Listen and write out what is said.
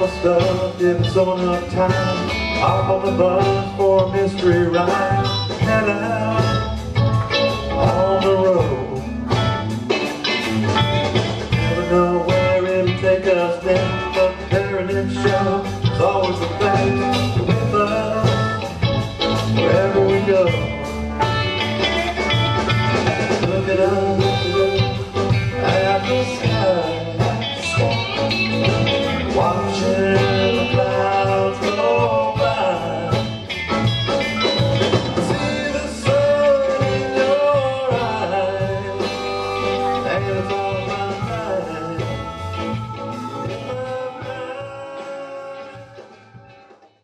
my stuff if it's on enough time. Hop on the bus for a mystery ride. Head out